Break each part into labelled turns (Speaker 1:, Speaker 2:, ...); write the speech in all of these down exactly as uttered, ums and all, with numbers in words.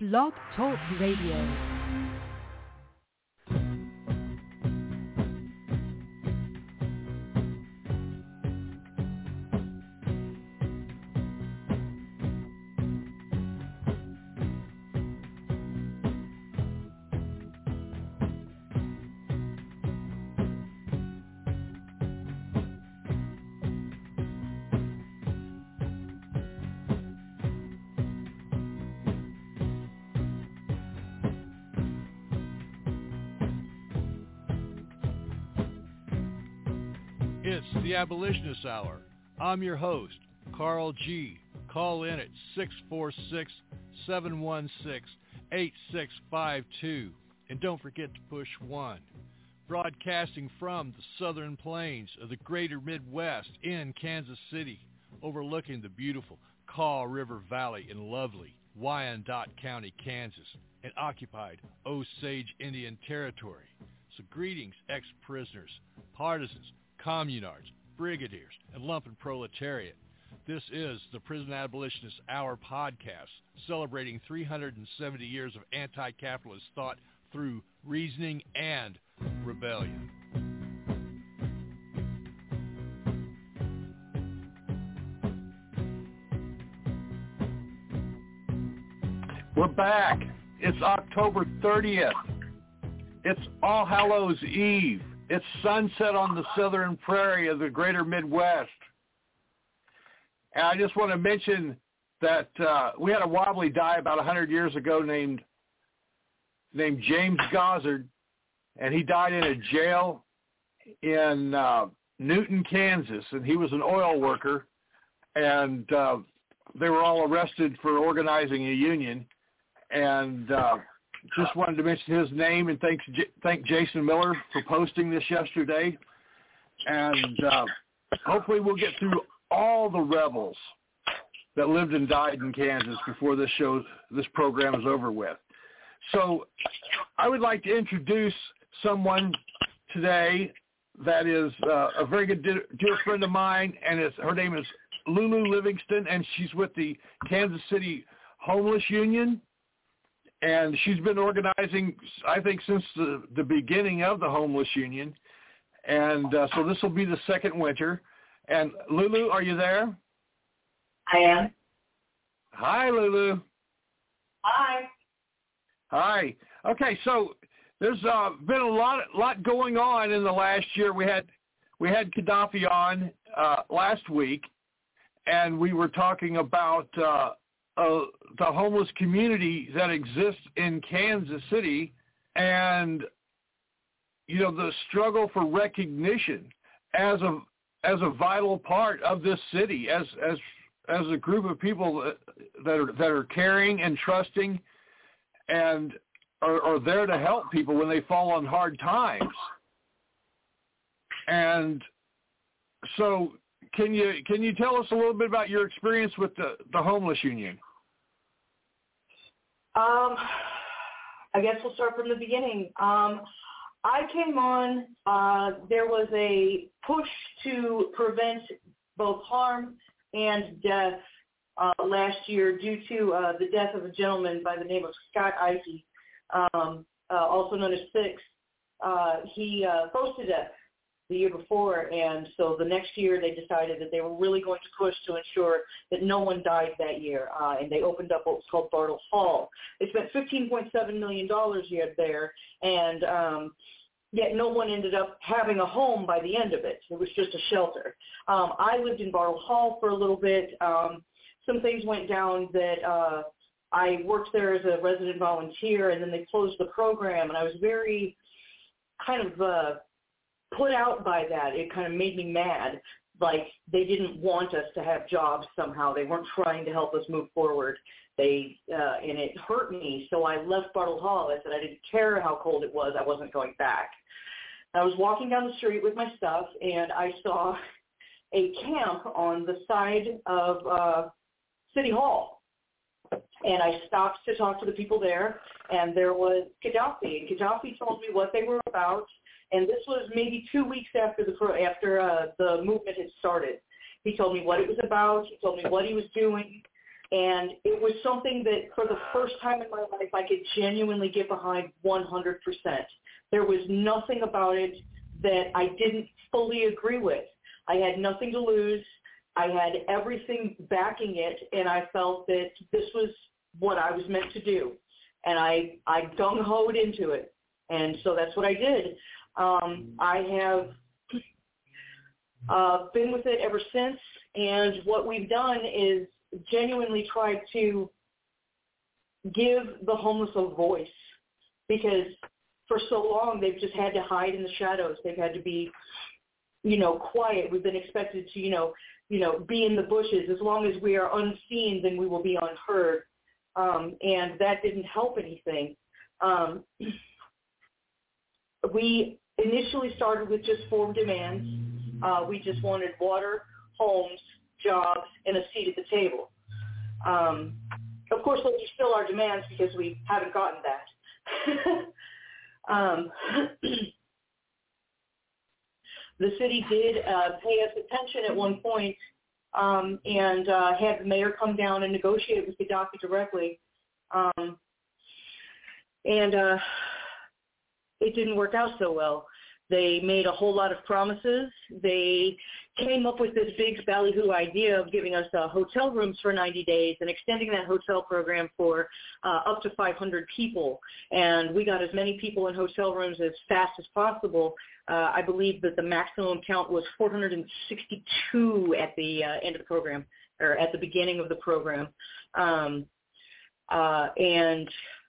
Speaker 1: Blog Talk Radio.
Speaker 2: It's the Abolitionist Hour. I'm your host, Carl G. Call in at six four six, seven one six, eight six five two. And don't forget to push one. Broadcasting from the southern plains of the greater Midwest in Kansas City, overlooking the beautiful Kaw River Valley in lovely Wyandotte County, Kansas, and occupied Osage Indian Territory. So greetings, ex-prisoners, partisans, communards, brigadiers, and lumpen proletariat. This is the Prison Abolitionist Hour podcast, celebrating three hundred seventy years of anti-capitalist thought through reasoning and rebellion.
Speaker 3: We're back. It's October thirtieth. It's All Hallows Eve. It's sunset on the southern prairie of the greater Midwest. And I just want to mention that uh, we had a wobbly die about one hundred years ago named named James Gossard, and he died in a jail in uh, Newton, Kansas, and he was an oil worker, and uh, they were all arrested for organizing a union, and uh, just wanted to mention his name and thanks, thank Jason Miller for posting this yesterday. And uh, hopefully we'll get through all the rebels that lived and died in Kansas before this show, this program is over with. So I would like to introduce someone today that is uh, a very good dear, dear friend of mine, and it's, her name is Lulu Livingston, and she's with the Kansas City Homeless Union. And she's been organizing, I think, since the, the beginning of the Homeless Union. And uh, so this will be the second winter. And Lulu, are you there?
Speaker 4: I am.
Speaker 3: Hi, Lulu.
Speaker 4: Hi.
Speaker 3: Hi. Okay, so there's uh, been a lot, lot going on in the last year. We had we had Gaddafi on uh, last week, and we were talking about uh, Uh, the homeless community that exists in Kansas City, and you know the struggle for recognition as a as a vital part of this city, as as as a group of people that, that are that are caring and trusting, and are, are there to help people when they fall on hard times. And so, Can you can you tell us a little bit about your experience with the, the Homeless Union?
Speaker 4: Um, I guess we'll start from the beginning. Um, I came on, uh, there was a push to prevent both harm and death uh, last year due to uh, the death of a gentleman by the name of Scott Ike, um, uh, also known as Six. Uh, he uh, froze to death the year before, and so the next year they decided that they were really going to push to ensure that no one died that year, uh, and they opened up what was called Bartle Hall. They spent fifteen point seven million dollars yet there, and um, yet no one ended up having a home by the end of it. It was just a shelter. Um, I lived in Bartle Hall for a little bit. Um, some things went down that uh, I worked there as a resident volunteer, and then they closed the program, and I was very kind of uh, put out by that. It kind of made me mad. Like they didn't want us to have jobs somehow. They weren't trying to help us move forward. They uh, and it hurt me. So I left Bartle Hall. I said I didn't care how cold it was. I wasn't going back. I was walking down the street with my stuff, and I saw a camp on the side of uh, City Hall. And I stopped to talk to the people there, and there was Gaddafi. And Gaddafi told me what they were about. And this was maybe two weeks after the after uh, the movement had started. He told me what it was about. He told me what he was doing. And it was something that for the first time in my life I could genuinely get behind one hundred percent. There was nothing about it that I didn't fully agree with. I had nothing to lose. I had everything backing it, and I felt that this was what I was meant to do. And I, I gung-hoed into it. And so that's what I did. Um, I have uh, been with it ever since, and what we've done is genuinely tried to give the homeless a voice, because for so long they've just had to hide in the shadows. They've had to be, you know, quiet. We've been expected to, you know, you know, be in the bushes. As long as we are unseen, then we will be unheard. Um, and that didn't help anything. Um, we initially started with just four demands. Uh, we just wanted water, homes, jobs, and a seat at the table. Um, of course, those are still our demands because we haven't gotten that. um, the city did uh, pay us attention at one point um, and uh, had the mayor come down and negotiate with Gaddafi directly. Um, and uh, it didn't work out so well. They made a whole lot of promises. They came up with this big ballyhoo idea of giving us uh, hotel rooms for ninety days and extending that hotel program for uh, up to five hundred people. And we got as many people in hotel rooms as fast as possible. Uh, I believe that the maximum count was four hundred sixty-two at the uh, end of the program, or at the beginning of the program. Um, uh, and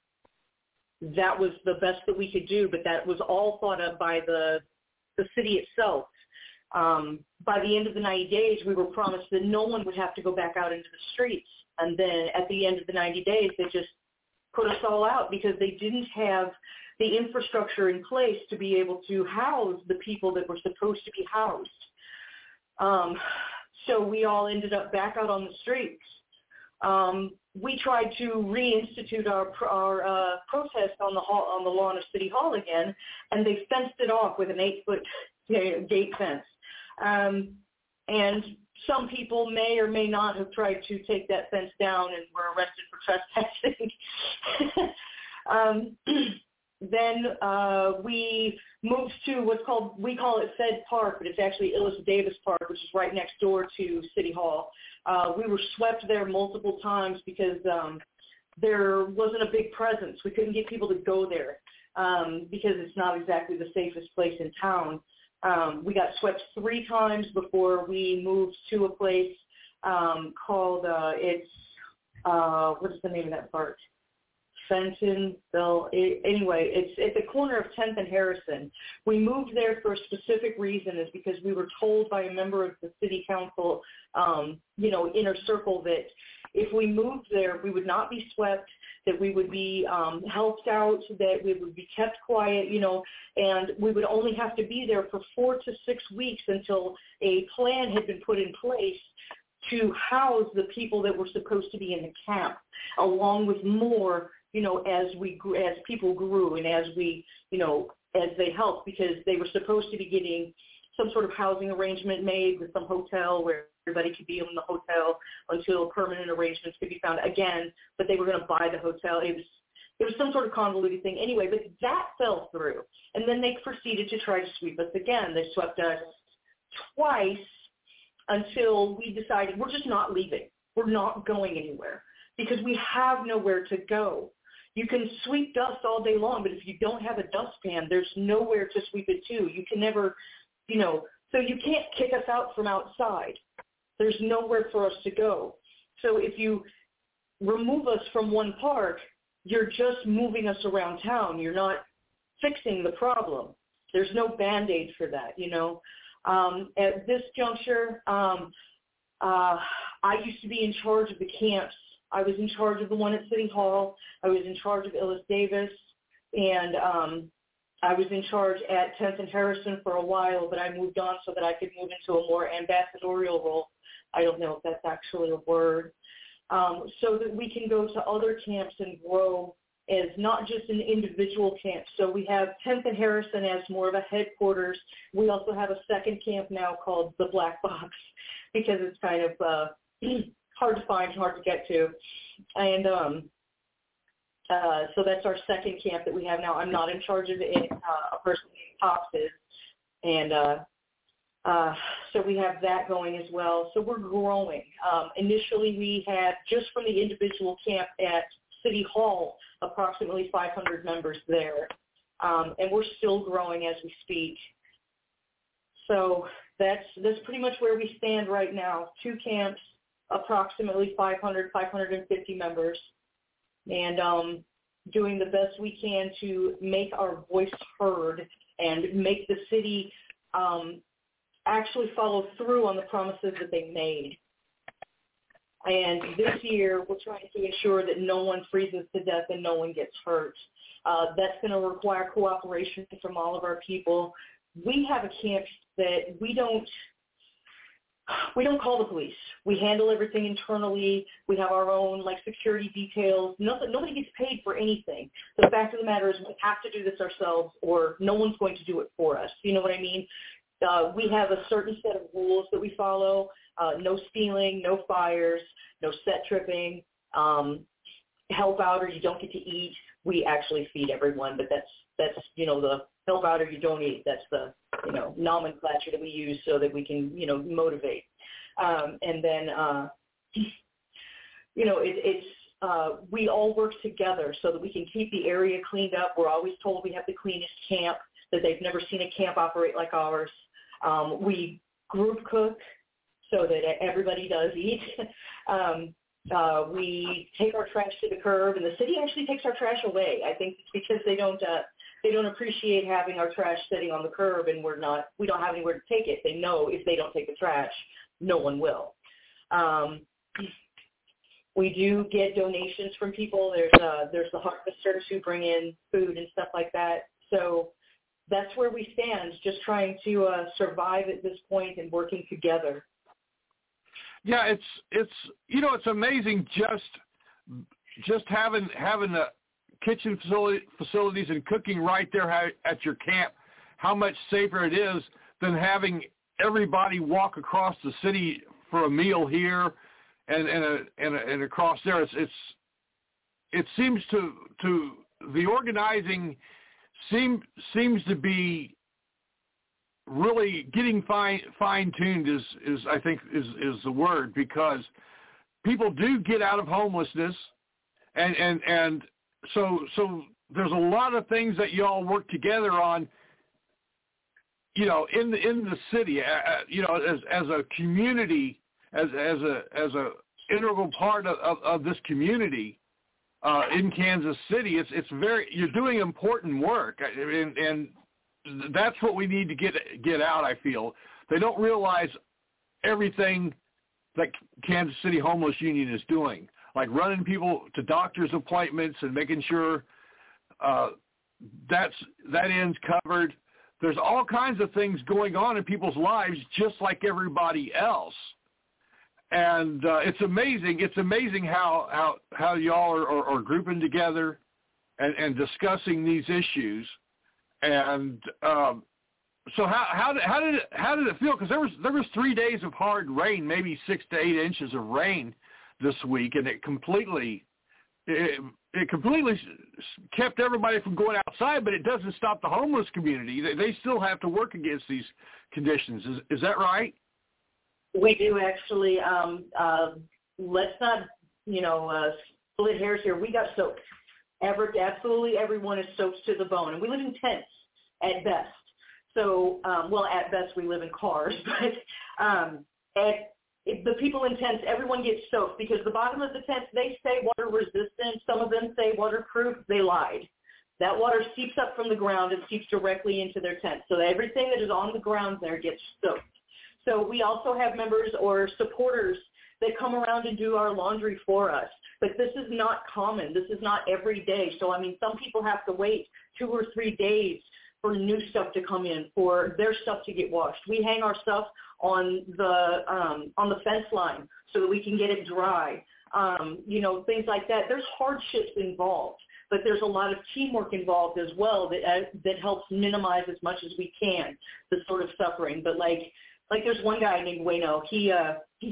Speaker 4: that was the best that we could do, but that was all thought of by the the city itself. Um, by the end of the ninety days, we were promised that no one would have to go back out into the streets. And then at the end of the ninety days, they just put us all out because they didn't have the infrastructure in place to be able to house the people that were supposed to be housed. Um, so we all ended up back out on the streets. Um, we tried to reinstitute our our uh, protest on the hall, on the lawn of City Hall again, and they fenced it off with an eight-foot gate fence. Um, and some people may or may not have tried to take that fence down and were arrested for trespassing. um, then uh, we moved to what's called, we call it Fed Park, but it's actually Illis Davis Park, which is right next door to City Hall. Uh, we were swept there multiple times because um, there wasn't a big presence. We couldn't get people to go there um, because it's not exactly the safest place in town. Um, we got swept three times before we moved to a place um, called, uh, it's, uh, what is the name of that park? Fentonville. Anyway, it's at the corner of tenth and Harrison. We moved there for a specific reason, is because we were told by a member of the city council, um, you know, inner circle, that if we moved there, we would not be swept, that we would be um, helped out, that we would be kept quiet, you know, and we would only have to be there for four to six weeks until a plan had been put in place to house the people that were supposed to be in the camp, along with more, you know, as we grew, as people grew and as we, you know, as they helped, because they were supposed to be getting some sort of housing arrangement made with some hotel where everybody could be in the hotel until permanent arrangements could be found again, but they were going to buy the hotel. It was, it was some sort of convoluted thing anyway, but that fell through. And then they proceeded to try to sweep us again. They swept us twice until we decided we're just not leaving. We're not going anywhere because we have nowhere to go. You can sweep dust all day long, but if you don't have a dustpan, there's nowhere to sweep it to. You can never, you know, so you can't kick us out from outside. There's nowhere for us to go. So if you remove us from one park, you're just moving us around town. You're not fixing the problem. There's no Band-Aid for that, you know. Um, at this juncture, um, uh, I used to be in charge of the camps. I was in charge of the one at City Hall. I was in charge of Illis Davis, and um, I was in charge at tenth and Harrison for a while, but I moved on so that I could move into a more ambassadorial role. I don't know if that's actually a word. Um, so that we can go to other camps and grow as not just an individual camp. So we have tenth and Harrison as more of a headquarters. We also have a second camp now called the Black Box, because it's kind of uh, hard to find, hard to get to. And um, uh, so that's our second camp that we have now. I'm not in charge of it. Uh, a person named Pops is. And uh, uh, so we have that going as well. So we're growing. Um, initially, we had, just from the individual camp at City Hall, approximately five hundred members there. Um, and we're still growing as we speak. So that's that's pretty much where we stand right now. Two camps, approximately five hundred, five hundred fifty members, and um, doing the best we can to make our voice heard and make the city um, actually follow through on the promises that they made. And this year, we're trying to ensure that no one freezes to death and no one gets hurt. Uh, that's going to require cooperation from all of our people. We have a camp that we don't we don't call the police. We handle everything internally. We have our own like security details. Nothing, nobody gets paid for anything. The fact of the matter is we have to do this ourselves, or no one's going to do it for us. You know what I mean? Uh, we have a certain set of rules that we follow. Uh, no stealing, no fires, no set tripping, um, help out or you don't get to eat. We actually feed everyone, but that's, that's you know, the help out or you don't eat. That's the, you know, nomenclature that we use so that we can, you know, motivate. Um, and then, uh, you know, it, it's, uh, we all work together so that we can keep the area cleaned up. We're always told we have the cleanest camp, that they've never seen a camp operate like ours. Um, we group cook so that everybody does eat. um, uh, we take our trash to the curb, and the city actually takes our trash away. I think it's because they don't uh, they don't appreciate having our trash sitting on the curb, and we're not we don't have anywhere to take it. They know if they don't take the trash, no one will. Um, we do get donations from people. There's uh, there's the harvesters who bring in food and stuff like that. So that's where we stand, just trying to uh, survive at this point and working together.
Speaker 3: Yeah, it's it's you know it's amazing just just having having the kitchen facility, facilities and cooking right there at your camp. How much safer it is than having everybody walk across the city for a meal here and and a, and, a, and across there. It's, it's it seems to to the organizing seem seems to be really getting fine fine tuned is, is I think is, is the word, because people do get out of homelessness, and, and, and so so there's a lot of things that you all work together on, you know, in the in the city, uh, you know, as as a community, as as a as a integral part of, of, of this community uh, in Kansas City. It's it's very you're doing important work, and and that's what we need to get get out, I feel. They don't realize everything that Kansas City Homeless Union is doing, like running people to doctor's appointments and making sure uh, that's that end's covered. There's all kinds of things going on in people's lives just like everybody else. And uh, it's amazing. It's amazing how, how, how y'all are, are, are grouping together and, and discussing these issues. And um, so how how did how did it how did it feel? Because there was there was three days of hard rain, maybe six to eight inches of rain this week, and it completely it, it completely kept everybody from going outside. But it doesn't stop the homeless community. They, they still have to work against these conditions. Is is that right?
Speaker 4: We do actually. Um, uh, let's not you know uh, split hairs here. We got soaked. Ever, absolutely everyone is soaked to the bone. And we live in tents at best. So, um, well, at best we live in cars. But um, at, it, the people in tents, everyone gets soaked because the bottom of the tents, they say water resistant. Some of them say waterproof. They lied. That water seeps up from the ground and seeps directly into their tent. So everything that is on the ground there gets soaked. So we also have members or supporters that come around and do our laundry for us. But this is not common. This is not every day. So, I mean, some people have to wait two or three days for new stuff to come in, for their stuff to get washed. We hang our stuff on the um, on the fence line so that we can get it dry. Um, you know, things like that. There's hardships involved, but there's a lot of teamwork involved as well that uh, that helps minimize as much as we can the sort of suffering. But like like there's one guy named Wayno. He uh, he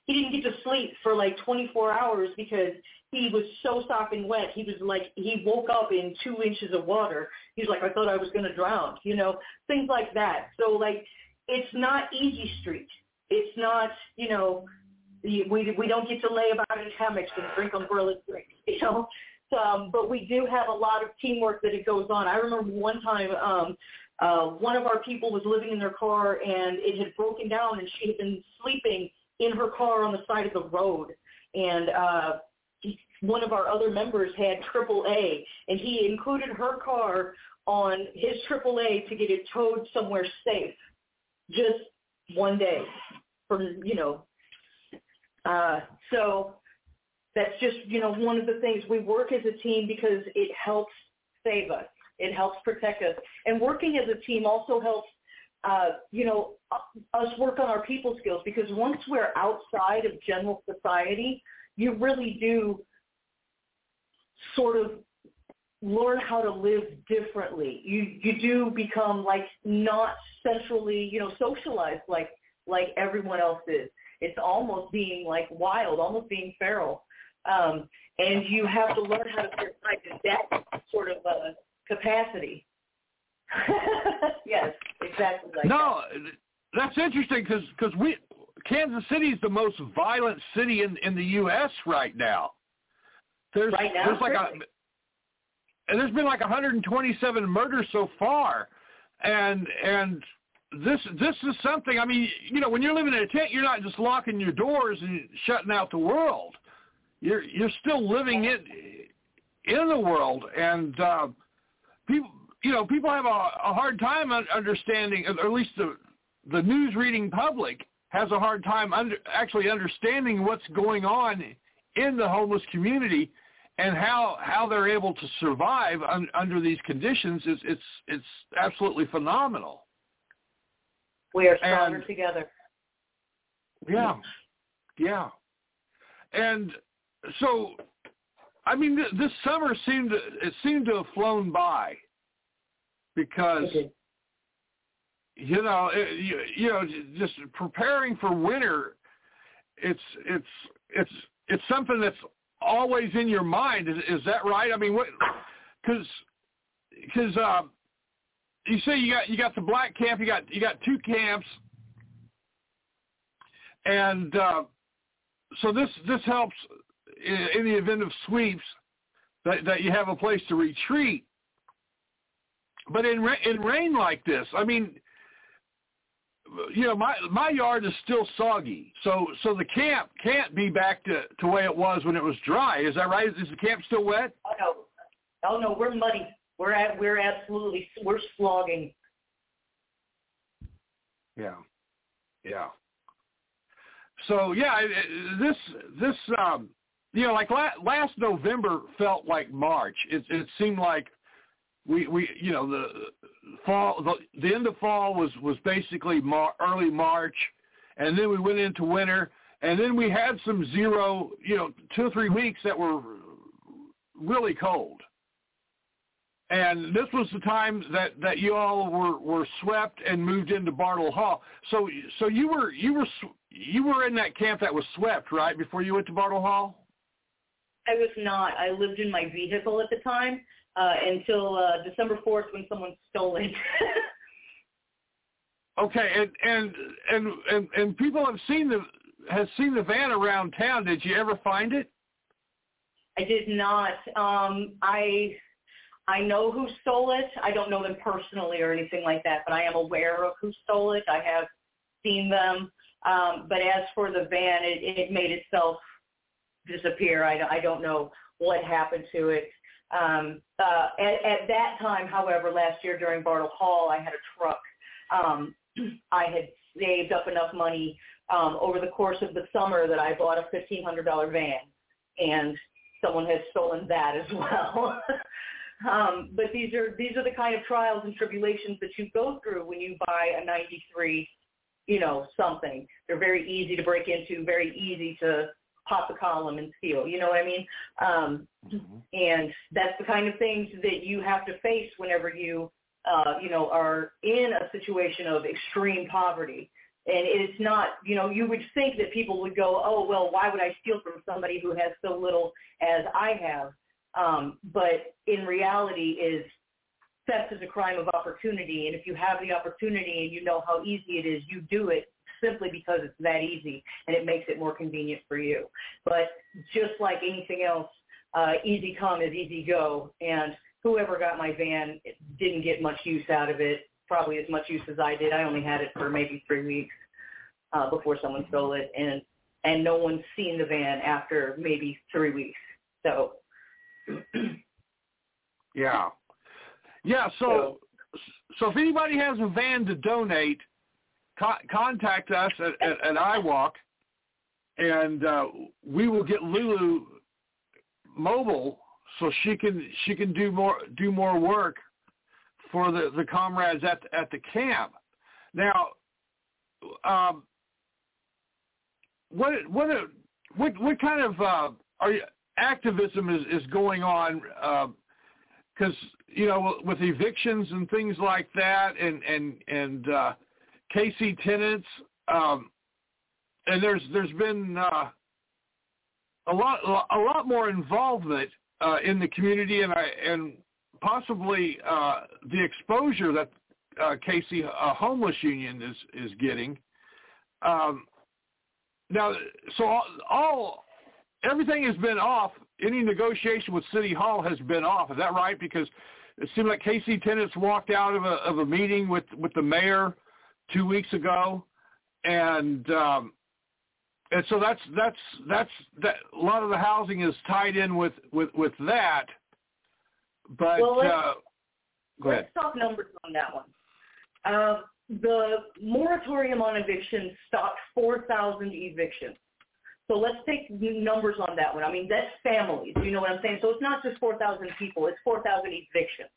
Speaker 4: he didn't get to sleep for like twenty-four hours because he was so sopping wet. He was like, he woke up in two inches of water. He was like, I thought I was going to drown, you know, things like that. So, like, it's not easy street. It's not, you know, we we don't get to lay about in hammocks and drink umbrella drinks, you know. Um, but we do have a lot of teamwork that it goes on. I remember one time um, uh, one of our people was living in their car, and it had broken down, and she had been sleeping in her car on the side of the road. And uh, one of our other members had triple A, and he included her car on his triple A to get it towed somewhere safe, just one day from, you know. Uh, so that's just, you know, one of the things. We work as a team because it helps save us. It helps protect us. And working as a team also helps, uh, you know, us work on our people skills, because once we're outside of general society, you really do sort of learn how to live differently. You you do become like not centrally, you know, socialized like like everyone else is. It's almost being like wild, almost being feral. Um, and you have to learn how to survive in that sort of uh, capacity. Yes, exactly like
Speaker 3: no,
Speaker 4: that.
Speaker 3: No, that's interesting because because we Kansas City is the most violent city in, in the U S right now. There's
Speaker 4: right now,
Speaker 3: there's like a and there's been like one hundred twenty-seven murders so far, and and this this is something. I mean, you know, when you're living in a tent, you're not just locking your doors and shutting out the world. You're you're still living in in the world, and uh, people you know people have a, a hard time understanding, or at least the the news reading public has a hard time under, actually understanding what's going on in the homeless community and how how they're able to survive un, under these conditions. Is it's it's absolutely phenomenal.
Speaker 4: We are stronger
Speaker 3: and,
Speaker 4: together.
Speaker 3: Yeah, yeah, and so, I mean, th- this summer seemed to, it seemed to have flown by because,
Speaker 4: okay.
Speaker 3: you know, it, you, you know, just preparing for winter. It's it's it's it's something that's always in your mind. Is, is that right? I mean, what? Because because uh, you say you got you got the black camp. You got you got two camps, and uh, so this this helps. In the event of sweeps, that, that you have a place to retreat. But in in rain like this, I mean, you know, my my yard is still soggy, so so the camp can't be back to to the way it was when it was dry. Is that right? Is the camp still wet?
Speaker 4: Oh no, oh no, we're muddy. We're at we're absolutely we're slogging.
Speaker 3: Yeah, yeah. So yeah, this this. Um, You know, like la- last November felt like March. It, it seemed like we, we, you know, the fall, the, the end of fall was, was basically Mar- early March, and then we went into winter, and then we had some zero, you know, two or three weeks that were really cold. And this was the time that, that you all were, were swept and moved into Bartle Hall. So so you were you were you were in that camp that was swept, right, before you went to Bartle Hall?
Speaker 4: I was not. I lived in my vehicle at the time uh, until uh, December fourth when someone stole it.
Speaker 3: Okay, and, and and and and people have seen the has seen the van around town. Did you ever find it?
Speaker 4: I did not. Um, I I know who stole it. I don't know them personally or anything like that, but I am aware of who stole it. I have seen them. Um, but as for the van, it, it made itself disappear. I, I don't know what happened to it. Um, uh, at, at that time, however, last year during Bartle Hall, I had a truck. Um, I had saved up enough money um, over the course of the summer that I bought a fifteen hundred dollars van, and someone has stolen that as well. um, but these are these are the kind of trials and tribulations that you go through when you buy a ninety-three, you know, something. They're very easy to break into, very easy to pop the column and steal, you know what I mean? Um, mm-hmm. And that's the kind of things that you have to face whenever you, uh, you know, are in a situation of extreme poverty. And it's not, you know, you would think that people would go, oh, well, why would I steal from somebody who has so little as I have? Um, but in reality is theft is a crime of opportunity. And if you have the opportunity and you know how easy it is, you do it simply because it's that easy and it makes it more convenient for you. But just like anything else, uh, easy come is easy go. And whoever got my van didn't get much use out of it. Probably as much use as I did. I only had it for maybe three weeks uh, before someone stole it, and and no one's seen the van after maybe three weeks. So,
Speaker 3: yeah, yeah. So, so if anybody has a van to donate, co- contact us at, at, at I WALK, and uh, we will get Lulu mobile so she can she can do more do more work for the, the comrades at at the camp. Now, um, what what what what kind of uh, are you, activism is, is going on? Because uh, you know, with evictions and things like that, and and and uh, K C tenants, um, and there's there's been uh, a lot a lot more involvement uh, in the community, and I and possibly uh, the exposure that uh, K C uh, Homeless Union is, is getting. Um, now, so all, all everything has been off. Any negotiation with City Hall has been off. Is that right? Because it seemed like K C tenants walked out of a, of a meeting with, with the mayor two weeks ago, and um, and so that's that's that's that. A lot of the housing is tied in with, with, with that. But
Speaker 4: well, let's,
Speaker 3: uh, go ahead.
Speaker 4: Let's talk numbers on that one. Uh, the moratorium on evictions stopped four thousand evictions. So let's take numbers on that one. I mean, that's families. You know what I'm saying? So it's not just four thousand people. It's four thousand evictions.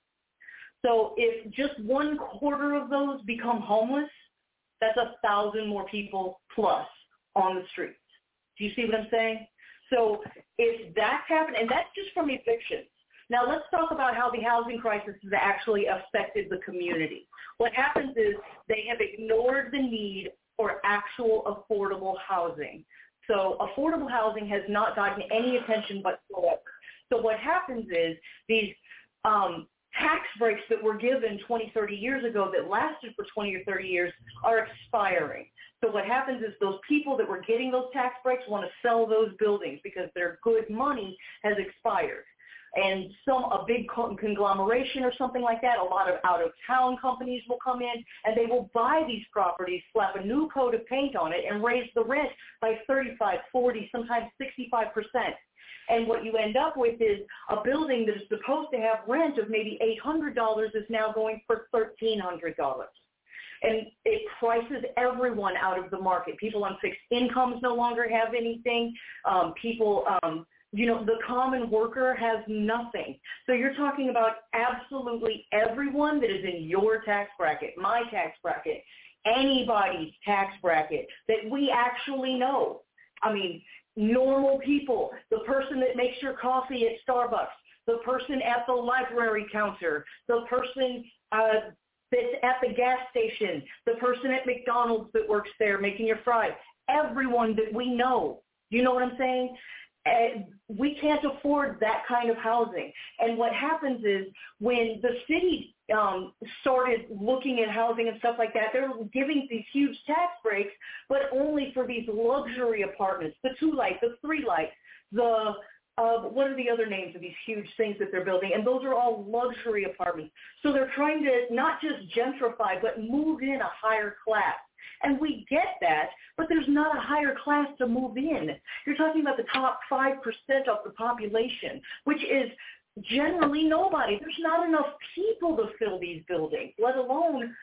Speaker 4: So if just one quarter of those become homeless, that's a thousand more people plus on the streets. Do you see what I'm saying? So if that's happening, and that's just from evictions. Now let's talk about how the housing crisis has actually affected the community. What happens is they have ignored the need for actual affordable housing. So affordable housing has not gotten any attention whatsoever. So what happens is these um, tax breaks that were given twenty, thirty years ago that lasted for twenty or thirty years are expiring. So what happens is those people that were getting those tax breaks want to sell those buildings because their good money has expired. And some a big conglomeration or something like that, a lot of out-of-town companies will come in, and they will buy these properties, slap a new coat of paint on it, and raise the rent by thirty-five, forty, sometimes sixty-five percent. And what you end up with is a building that is supposed to have rent of maybe eight hundred dollars is now going for thirteen hundred dollars. And it prices everyone out of the market. People on fixed incomes no longer have anything. Um, people... Um, You know, the common worker has nothing. So you're talking about absolutely everyone that is in your tax bracket, my tax bracket, anybody's tax bracket that we actually know. I mean, normal people, the person that makes your coffee at Starbucks, the person at the library counter, the person uh, that's at the gas station, the person at McDonald's that works there making your fries, everyone that we know. You know what I'm saying? And we can't afford that kind of housing. And what happens is when the city um, started looking at housing and stuff like that, they're giving these huge tax breaks, but only for these luxury apartments, the two lights, the three lights, the uh, what are the other names of these huge things that they're building? And those are all luxury apartments. So they're trying to not just gentrify, but move in a higher class. And we get that, but there's not a higher class to move in. You're talking about the top five percent of the population, which is generally nobody. There's not enough people to fill these buildings, let alone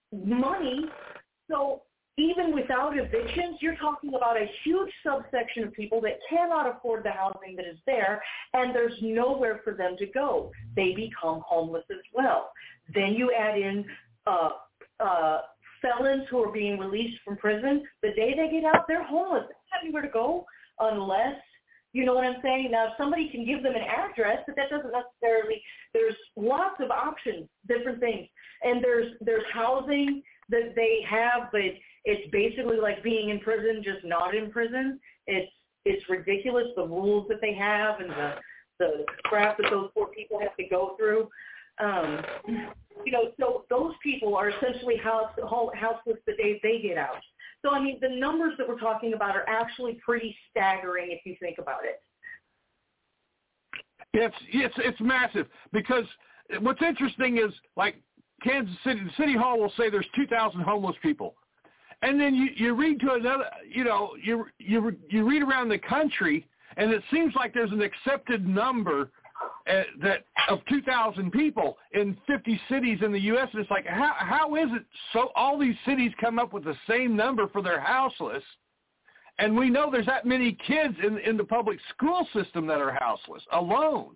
Speaker 4: money. So even without evictions, you're talking about a huge subsection of people that cannot afford the housing that is there, and there's nowhere for them to go. They become homeless as well. Then you add in uh, uh, felons who are being released from prison. The day they get out, they're homeless. They don't have anywhere to go unless, you know what I'm saying? Now, somebody can give them an address, but that doesn't necessarily, there's lots of options, different things. And there's there's housing that they have, but It's basically like being in prison, just not in prison. It's it's ridiculous, the rules that they have and the the crap that those poor people have to go through. Um, you know, so those people are essentially house, houseless the day they get out. So, I mean, the numbers that we're talking about are actually pretty staggering if you think about it.
Speaker 3: It's it's it's massive, because what's interesting is, like, Kansas City, the city hall will say there's two thousand homeless people, and then you, you read to another, you know, you you you read around the country, and it seems like there's an accepted number uh, that of two thousand people in fifty cities in the U S And it's like, how how is it so all these cities come up with the same number for their houseless? And we know there's that many kids in, in the public school system that are houseless alone.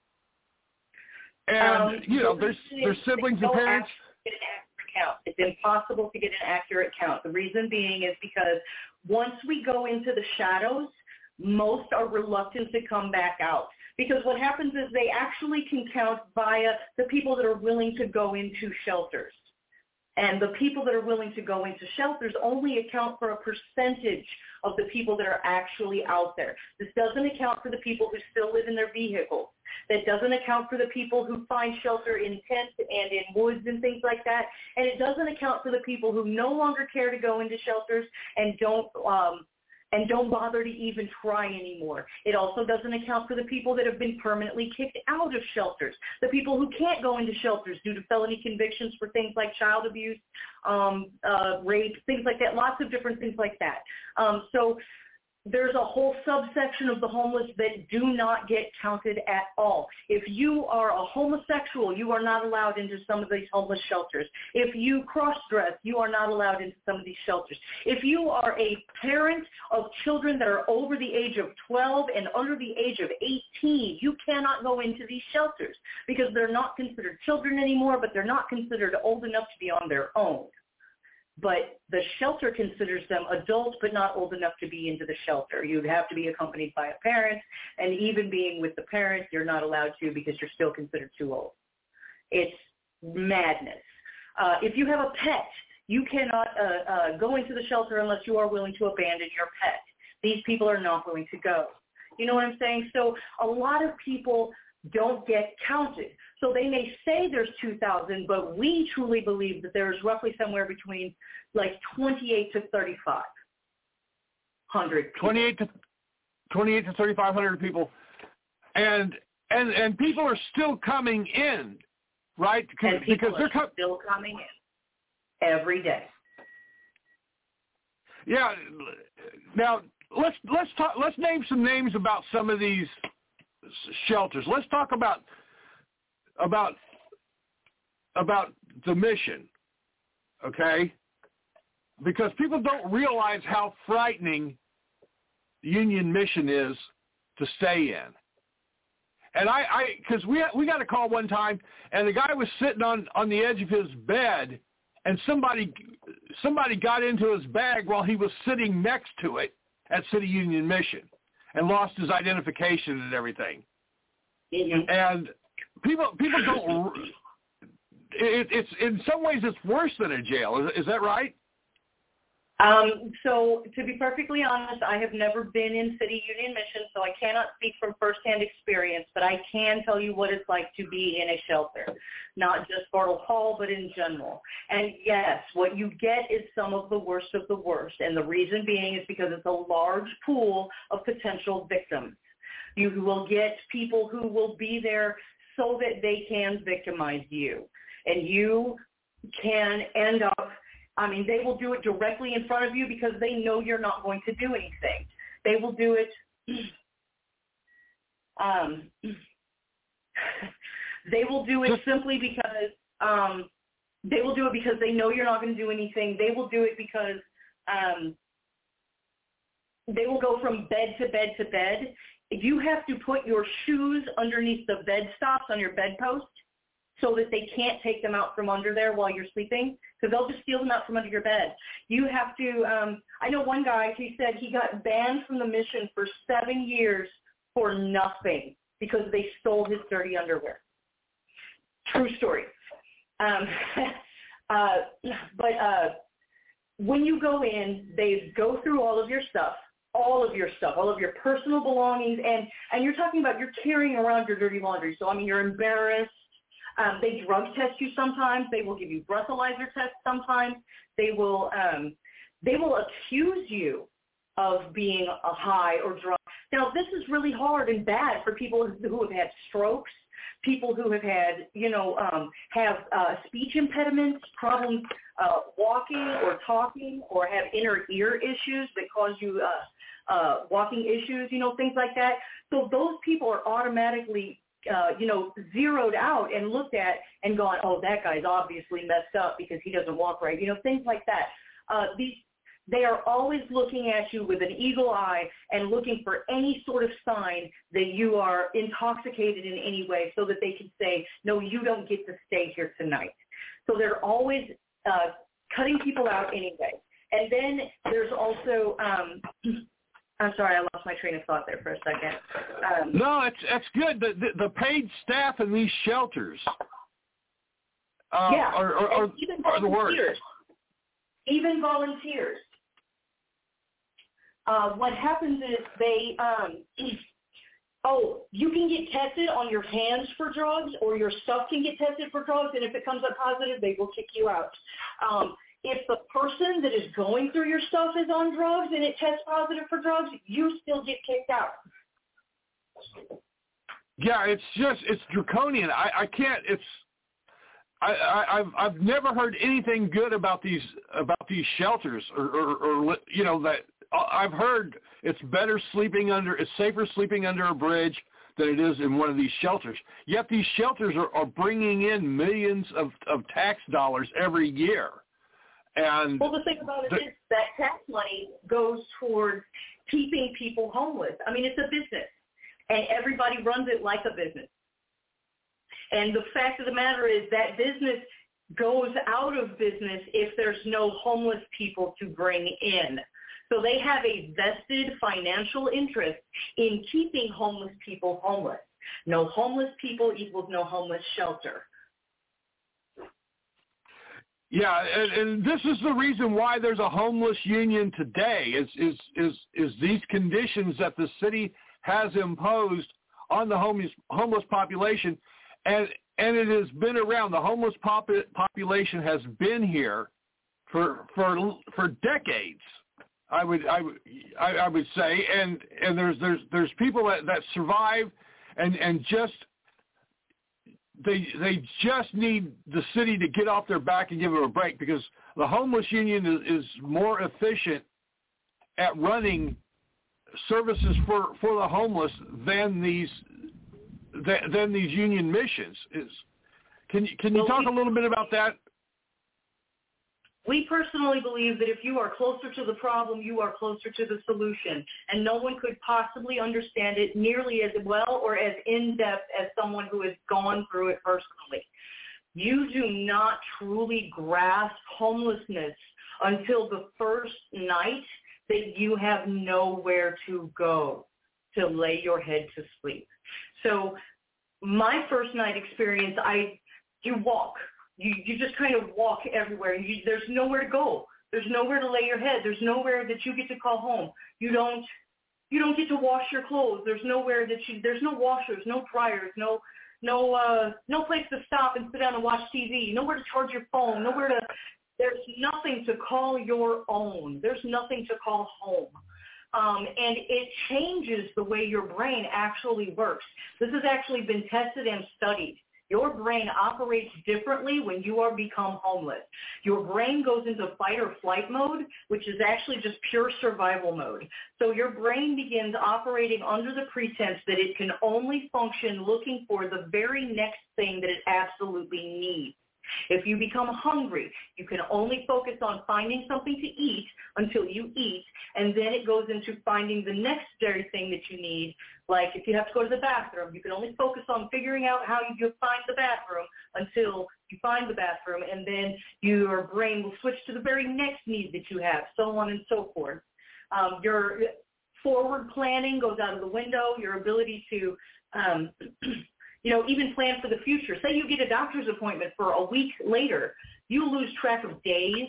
Speaker 3: And, um, you know, there's, there's siblings and parents.
Speaker 4: Get an accurate count. It's impossible to get an accurate count. The reason being is because once we go into the shadows, most are reluctant to come back out. Because what happens is they actually can count via the people that are willing to go into shelters. And the people that are willing to go into shelters only account for a percentage of the people that are actually out there. This doesn't account for the people who still live in their vehicles. That doesn't account for the people who find shelter in tents and in woods and things like that. And it doesn't account for the people who no longer care to go into shelters and don't um, and don't bother to even try anymore. It also doesn't account for the people that have been permanently kicked out of shelters, the people who can't go into shelters due to felony convictions for things like child abuse, um, uh, rape, things like that, lots of different things like that. Um, so there's a whole subsection of the homeless that do not get counted at all. If you are a homosexual, you are not allowed into some of these homeless shelters. If you cross-dress, you are not allowed into some of these shelters. If you are a parent of children that are over the age of twelve and under the age of eighteen, you cannot go into these shelters because they're not considered children anymore, but they're not considered old enough to be on their own. But the shelter considers them adults, but not old enough to be into the shelter. You'd have to be accompanied by a parent, and even being with the parent, you're not allowed to because you're still considered too old. It's madness. Uh, if you have a pet, you cannot uh, uh, go into the shelter unless you are willing to abandon your pet. These people are not willing to go. You know what I'm saying? So a lot of people don't get counted. So they may say there's two thousand, but we truly believe that there's roughly somewhere between like twenty-eight to thirty-five hundred people.
Speaker 3: twenty-eight to twenty-eight to thirty-five hundred people, and and and people are still coming in, right?
Speaker 4: And people
Speaker 3: because they're
Speaker 4: are
Speaker 3: com-
Speaker 4: still coming in every day.
Speaker 3: Yeah. Now let's let's talk. Let's name some names about some of these shelters. Let's talk about about about the mission, okay? Because people don't realize how frightening the Union Mission is to stay in. And I, I, because we we got a call one time, and the guy was sitting on, on the edge of his bed, and somebody somebody got into his bag while he was sitting next to it at City Union Mission, and lost his identification and everything.
Speaker 4: Mm-hmm.
Speaker 3: And people people don't. It, it's in some ways it's worse than a jail. Is, is that right?
Speaker 4: Um, so to be perfectly honest, I have never been in City Union Mission, so I cannot speak from firsthand experience, but I can tell you what it's like to be in a shelter, not just Bartle Hall, but in general. And yes, what you get is some of the worst of the worst, and the reason being is because it's a large pool of potential victims. You will get people who will be there so that they can victimize you, and you can end up, I mean, they will do it directly in front of you because they know you're not going to do anything. They will do it, um, they will do it simply because, um, they will do it because they know you're not going to do anything. They will do it because um, they will go from bed to bed to bed. You have to put your shoes underneath the bed stops on your bedpost so that they can't take them out from under there while you're sleeping, because they'll just steal them out from under your bed. You have to, um, I know one guy, he said he got banned from the mission for seven years for nothing because they stole his dirty underwear. True story. Um, uh, but uh, when you go in, they go through all of your stuff, all of your stuff, all of your personal belongings, and, and you're talking about you're carrying around your dirty laundry. So, I mean, you're embarrassed. Um, they drug test you sometimes. They will give you breathalyzer tests sometimes. They will um, they will accuse you of being a high or drunk. Now, this is really hard and bad for people who have had strokes, people who have had, you know, um, have uh, speech impediments, problems uh, walking or talking, or have inner ear issues that cause you uh, uh, walking issues, you know, things like that. So those people are automatically, uh, you know, zeroed out and looked at and gone, oh, that guy's obviously messed up because he doesn't walk right, you know, things like that. Uh, these They are always looking at you with an eagle eye and looking for any sort of sign that you are intoxicated in any way so that they can say, no, you don't get to stay here tonight. So they're always uh, cutting people out anyway. And then there's also, um, I'm sorry, I lost my train of thought there for a second. Um,
Speaker 3: no, it's that's good. The, the, the paid staff in these shelters uh,
Speaker 4: yeah,
Speaker 3: are, are, are,
Speaker 4: even
Speaker 3: are the worst.
Speaker 4: Even volunteers. Uh, what happens is they, um, oh, you can get tested on your hands for drugs, or your stuff can get tested for drugs, and if it comes up positive, they will kick you out. Um, if the person that is going through your stuff is on drugs and it tests positive for drugs, you still get kicked out.
Speaker 3: Yeah, it's just, it's draconian. I, I can't, it's, I, I, I've I've never heard anything good about these about these shelters, or, or, or you know, that I've heard it's better sleeping under, it's safer sleeping under a bridge than it is in one of these shelters. Yet these shelters are, are bringing in millions of, of tax dollars every year. And
Speaker 4: well, the thing about it the, is that tax money goes towards keeping people homeless. I mean, it's a business, and everybody runs it like a business. And the fact of the matter is that business goes out of business if there's no homeless people to bring in. So they have a vested financial interest in keeping homeless people homeless. No homeless people equals no homeless shelter.
Speaker 3: Yeah, and, and this is the reason why there's a homeless union today, is, is, is, is these conditions that the city has imposed on the homeless, homeless population. And and it has been around. The homeless pop- population has been here for for for decades. I would I would I, I would say, and and there's there's there's people that, that survive, and and just they they just need the city to get off their back and give them a break, because the homeless union is, is more efficient at running services for, for the homeless than these. Than, than these union missions is. Can you can you
Speaker 4: well,
Speaker 3: talk
Speaker 4: we,
Speaker 3: a little bit about that?
Speaker 4: We personally believe that if you are closer to the problem, you are closer to the solution, and no one could possibly understand it nearly as well or as in-depth as someone who has gone through it personally. You do not truly grasp homelessness until the first night that you have nowhere to go to lay your head to sleep. So my first night experience, I you walk. You you just kind of walk everywhere. You, there's nowhere to go. There's nowhere to lay your head. There's nowhere that you get to call home. You don't you don't get to wash your clothes. There's nowhere that you there's no washers, no dryers, no no uh, no place to stop and sit down and watch T V. Nowhere to charge your phone. Nowhere to there's nothing to call your own. There's nothing to call home. Um, and it changes the way your brain actually works. This has actually been tested and studied. Your brain operates differently when you are become homeless. Your brain goes into fight or flight mode, which is actually just pure survival mode. So your brain begins operating under the pretense that it can only function looking for the very next thing that it absolutely needs. If you become hungry, you can only focus on finding something to eat until you eat, and then it goes into finding the next very thing that you need. Like if you have to go to the bathroom, you can only focus on figuring out how you find the bathroom until you find the bathroom, and then your brain will switch to the very next need that you have, so on and so forth. Um, your forward planning goes out of the window. Your ability to um, you know, even plan for the future. Say you get a doctor's appointment for a week later, you lose track of days.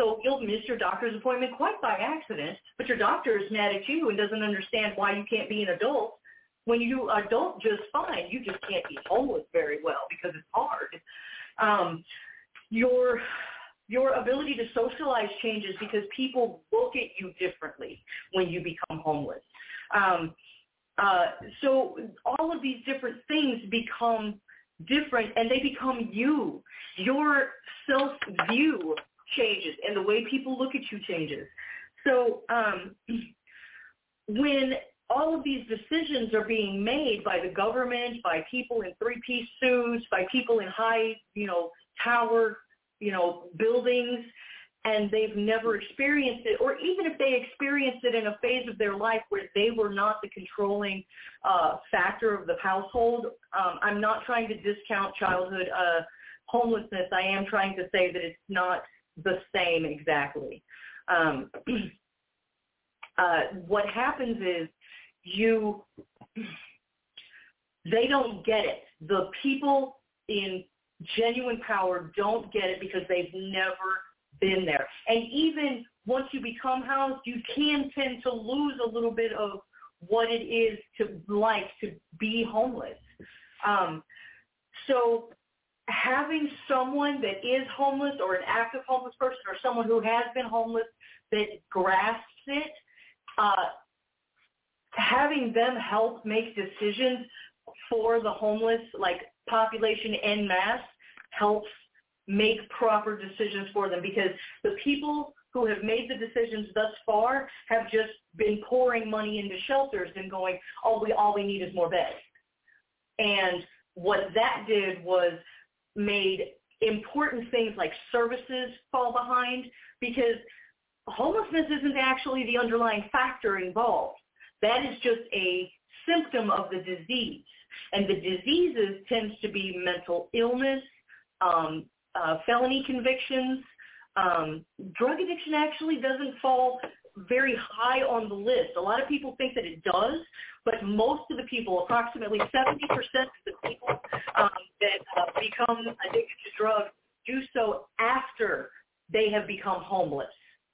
Speaker 4: So you'll miss your doctor's appointment quite by accident, but your doctor is mad at you and doesn't understand why you can't be an adult. When you adult just fine, you just can't be homeless very well because it's hard. Um, your your ability to socialize changes because people look at you differently when you become homeless. Um, uh, so all of these different things become different, and they become you. Your self-view changes, and the way people look at you changes. So um, when all of these decisions are being made by the government, by people in three-piece suits, by people in high, you know, tower, you know, buildings, and they've never experienced it, or even if they experienced it in a phase of their life where they were not the controlling uh, factor of the household. Um, I'm not trying to discount childhood uh, homelessness. I am trying to say that it's not the same exactly. Um, uh, what happens is you, they don't get it. The people in genuine power don't get it because they've never been there. And even once you become housed, you can tend to lose a little bit of what it is to like to be homeless. Um, so having someone that is homeless or an active homeless person or someone who has been homeless that grasps it, uh, having them help make decisions for the homeless, like population en masse, helps make proper decisions for them, because the people who have made the decisions thus far have just been pouring money into shelters and going, oh, we all we need is more beds. And what that did was made important things like services fall behind, because homelessness isn't actually the underlying factor involved. That is just a symptom of the disease. And the diseases tends to be mental illness, um, uh, felony convictions. Um, drug addiction actually doesn't fall very high on the list. A lot of people think that it does, but most of the people, approximately seventy percent of the people um, that uh, become addicted to drugs, do so after they have become homeless.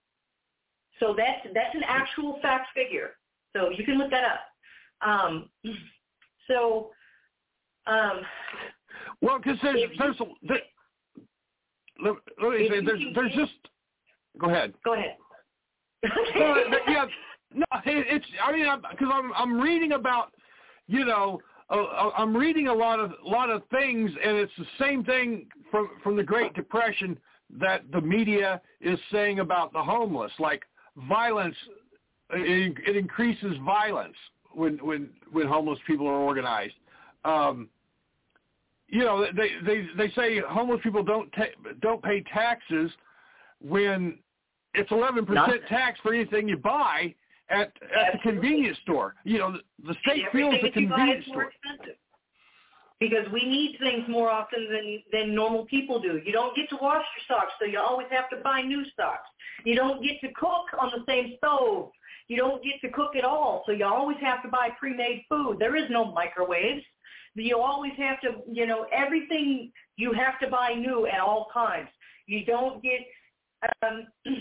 Speaker 4: So that's, that's an actual fact figure. So you can look that up. Um, so, um,
Speaker 3: well, because there's, there's, there, let, let me say, there's, there's just, go ahead.
Speaker 4: Go ahead.
Speaker 3: no, yeah, no, it, it's, I mean, because I'm, I'm, I'm reading about, you know, uh, I'm reading a lot of, lot of things, and it's the same thing from, from the Great Depression that the media is saying about the homeless, like violence. It, it increases violence when, when, when homeless people are organized. Um, you know, they, they, they say homeless people don't ta- don't pay taxes when it's eleven percent tax for anything you buy at, at the convenience store. You know, the, the state feels the convenience store.
Speaker 4: Expensive. Because we need things more often than, than normal people do. You don't get to wash your socks, so you always have to buy new socks. You don't get to cook on the same stove. You don't get to cook at all, so you always have to buy pre-made food. There is no microwaves. You always have to, you know, everything you have to buy new at all times. You don't get, um, you,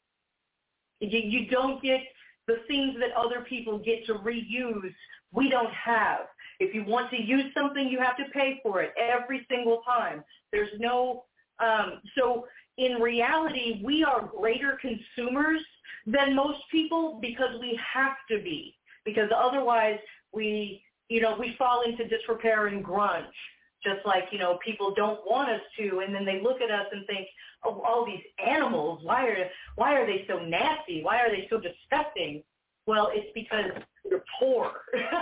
Speaker 4: you don't get the things that other people get to reuse. We don't have. If you want to use something, you have to pay for it every single time. There's no, um, so in reality, we are greater consumers than most people because we have to be, because otherwise we, you know, we fall into disrepair and grunge, just like, you know, people don't want us to, and then they look at us and think, oh, all these animals, why are, why are they so nasty? Why are they so disgusting? Well, it's because they're poor.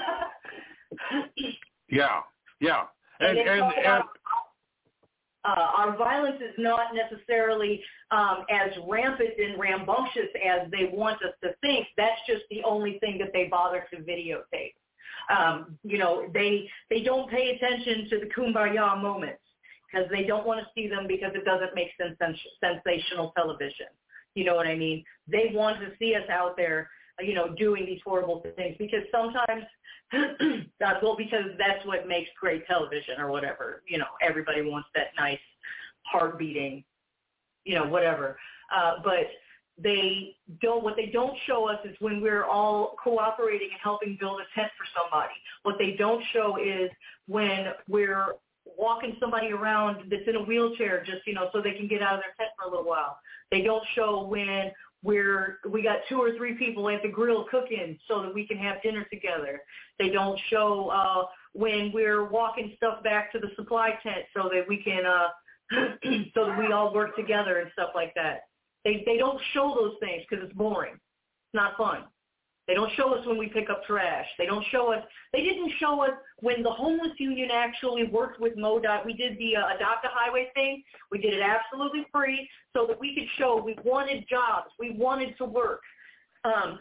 Speaker 3: yeah, yeah. And,
Speaker 4: and,
Speaker 3: and, and
Speaker 4: Uh, our violence is not necessarily um, as rampant and rambunctious as they want us to think. That's just the only thing that they bother to videotape. Um, you know, they they don't pay attention to the kumbaya moments because they don't want to see them because it doesn't make sens- sensational television. You know what I mean? They want to see us out there, you know, doing these horrible things because sometimes, well, because that's what makes great television or whatever. You know, everybody wants that nice heart beating, you know, whatever. Uh, but they don't. What they don't show us is when we're all cooperating and helping build a tent for somebody. What they don't show is when we're walking somebody around that's in a wheelchair, just you know, so they can get out of their tent for a little while. They don't show when we're we got two or three people at the grill cooking so that we can have dinner together. They don't show uh, when we're walking stuff back to the supply tent so that we can uh, so that we all work together and stuff like that. They they don't show those things because it's boring. It's not fun. They don't show us when we pick up trash. They don't show us. They didn't show us when the homeless union actually worked with MoDOT. We did the uh, Adopt a Highway thing. We did it absolutely free so that we could show we wanted jobs. We wanted to work. Um,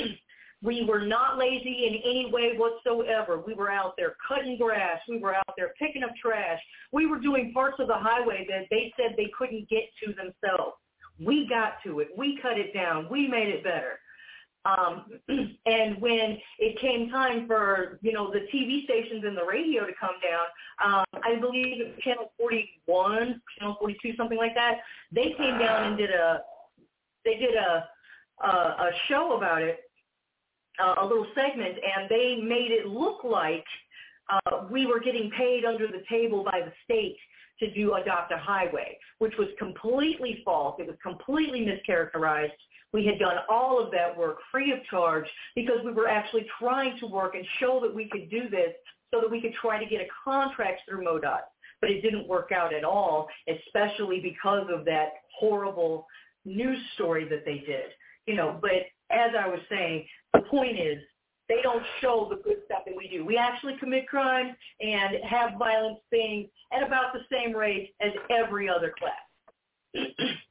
Speaker 4: we were not lazy in any way whatsoever. We were out there cutting grass. We were out there picking up trash. We were doing parts of the highway that they said they couldn't get to themselves. We got to it. We cut it down. We made it better. Um, and when it came time for, you know, the T V stations and the radio to come down, um, I believe it was Channel forty-one, Channel forty-two, something like that, they came down and did a, they did a, a, a show about it, uh, a little segment, and they made it look like uh, we were getting paid under the table by the state to do Adopt a Highway, which was completely false. It was completely mischaracterized. We had done all of that work free of charge because we were actually trying to work and show that we could do this so that we could try to get a contract through MoDOT. But it didn't work out at all, especially because of that horrible news story that they did. You know, but as I was saying, the point is they don't show the good stuff that we do. We actually commit crimes and have violent things at about the same rate as every other class.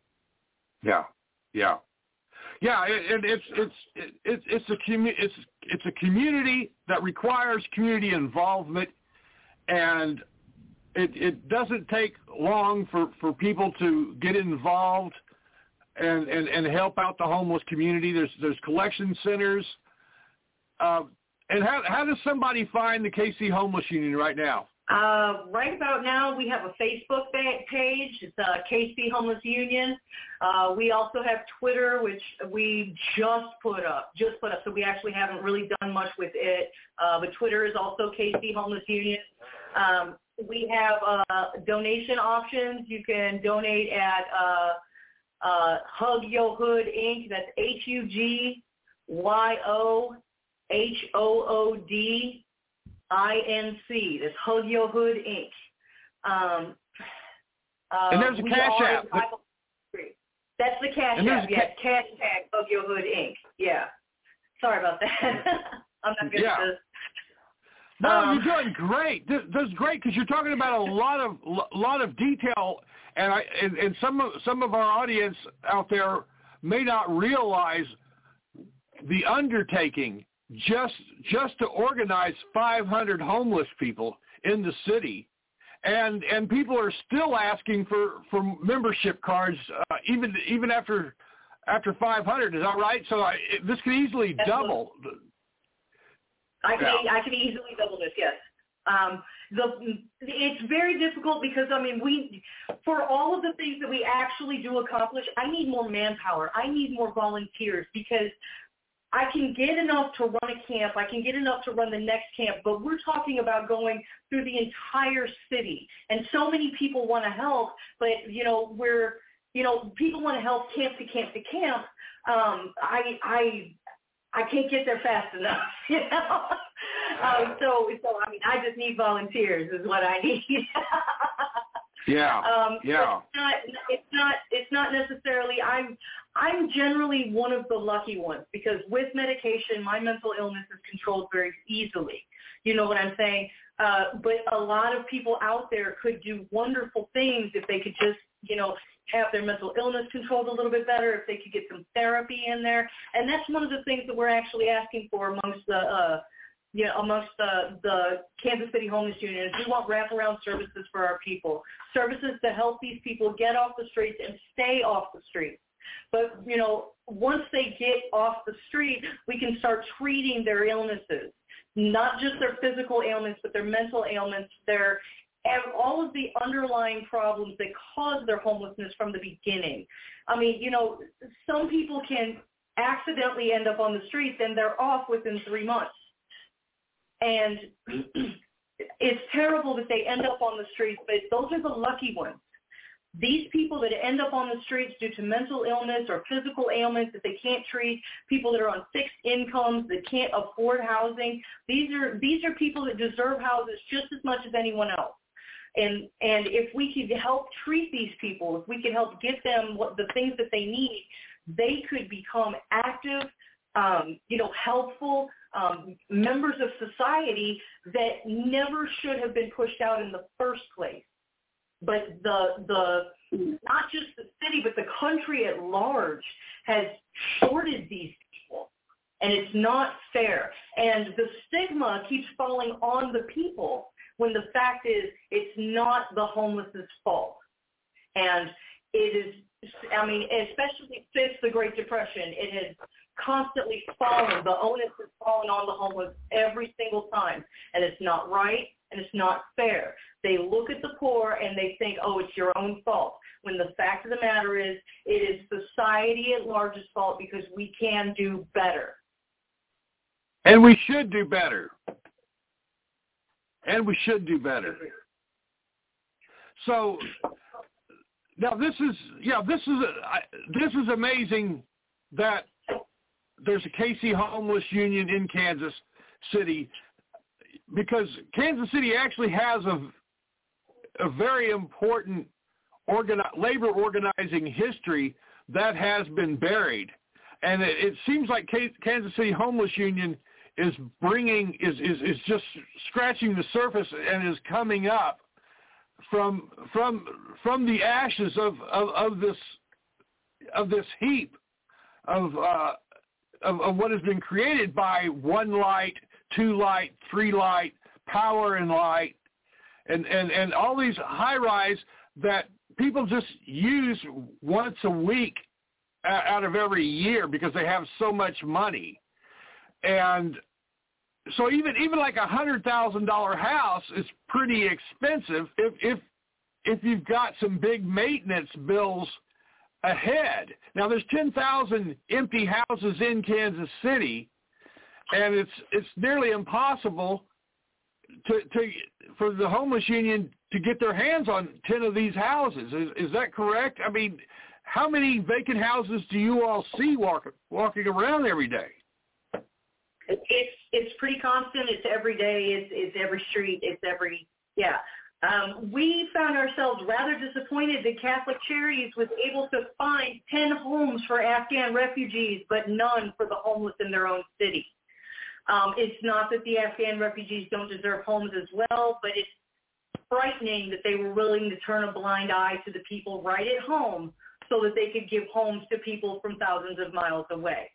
Speaker 3: yeah, yeah. Yeah, it, it, it's it's it, it's a commu- it's it's a community that requires community involvement, and it it doesn't take long for, for people to get involved and, and, and help out the homeless community. There's there's collection centers, uh, and how how does somebody find the K C Homeless Union right now?
Speaker 4: Uh, right about now, we have a Facebook page. It's uh, K C Homeless Union. Uh, we also have Twitter, which we just put up, just put up. So we actually haven't really done much with it. Uh, but Twitter is also K C Homeless Union. Um, we have uh, donation options. You can donate at uh, uh, Hug Yo Hood Incorporated. That's H U G Y O H O O D. I N C. That's Hug Your Hood, Incorporated. Um, uh,
Speaker 3: and there's a cash app.
Speaker 4: That's the cash app, yes. Ca- cash tag Hug Your Hood, Incorporated. Yeah. Sorry about that. I'm not good
Speaker 3: yeah.
Speaker 4: at this.
Speaker 3: No,
Speaker 4: um,
Speaker 3: you're doing great. This, this is great because you're talking about a lot of lot of detail, and I and, and some of some of our audience out there may not realize the undertaking just just to organize five hundred homeless people in the city, and and people are still asking for, for membership cards uh, even even after after five hundred. Is that right? So I, this could easily double.
Speaker 4: I can
Speaker 3: yeah.
Speaker 4: I can easily double this. Yes. Um, the it's very difficult because I mean we for all of the things that we actually do accomplish, I need more manpower. I need more volunteers because I can get enough to run a camp. I can get enough to run the next camp, but we're talking about going through the entire city. And so many people want to help, but, you know, we're, you know, people want to help camp to camp to camp. Um, I, I, I can't get there fast enough, you know? um, so, so, I mean, I just need volunteers is what I need.
Speaker 3: yeah,
Speaker 4: um,
Speaker 3: yeah.
Speaker 4: It's not, it's not, it's not necessarily, I'm, I'm generally one of the lucky ones because with medication, my mental illness is controlled very easily. You know what I'm saying? Uh, but a lot of people out there could do wonderful things if they could just, you know, have their mental illness controlled a little bit better, if they could get some therapy in there. And that's one of the things that we're actually asking for amongst the, uh, you know, amongst the, the Kansas City Homeless Union. We want wraparound services for our people, services to help these people get off the streets and stay off the streets. But, you know, once they get off the street, we can start treating their illnesses, not just their physical ailments, but their mental ailments, their all of the underlying problems that cause their homelessness from the beginning. I mean, you know, some people can accidentally end up on the streets and they're off within three months. And it's terrible that they end up on the streets, but those are the lucky ones. These people that end up on the streets due to mental illness or physical ailments that they can't treat, people that are on fixed incomes that can't afford housing, these are these are people that deserve houses just as much as anyone else. And and if we could help treat these people, if we could help get them what the things that they need, they could become active, um, you know, helpful um, members of society that never should have been pushed out in the first place. But the the not just the city, but the country at large has shorted these people, and it's not fair. And the stigma keeps falling on the people when the fact is it's not the homeless's fault. And it is, I mean, especially since the Great Depression, it has constantly fallen. The onus has fallen on the homeless every single time, and it's not right. And it's not fair. They look at the poor and they think, oh, it's your own fault. When the fact of the matter is, it is society at large's fault because we can do better.
Speaker 3: And we should do better. And we should do better. So now this is, yeah, this is a, this is amazing that there's a K C Homeless Union in Kansas City, because Kansas City actually has a, a very important organi- labor organizing history that has been buried. And it, it seems like K- Kansas City Homeless Union is bringing, is, is, is just scratching the surface and is coming up from from from the ashes of, of, of this of this heap of, uh, of of what has been created by One Light, Two Light, Three Light, Power and Light, and, and, and all these high-rise that people just use once a week out of every year because they have so much money. And so even even like a one hundred thousand dollars house is pretty expensive if, if if you've got some big maintenance bills ahead. Now, there's ten thousand empty houses in Kansas City, and it's it's nearly impossible to, to for the homeless union to get their hands on ten of these houses. Is, is that correct? I mean, how many vacant houses do you all see walk, walking around every day?
Speaker 4: It's it's pretty constant. It's every day. It's it's every street. It's every yeah. Um, we found ourselves rather disappointed that Catholic Charities was able to find ten homes for Afghan refugees, but none for the homeless in their own city. Um, it's not that the Afghan refugees don't deserve homes as well, but it's frightening that they were willing to turn a blind eye to the people right at home so that they could give homes to people from thousands of miles away.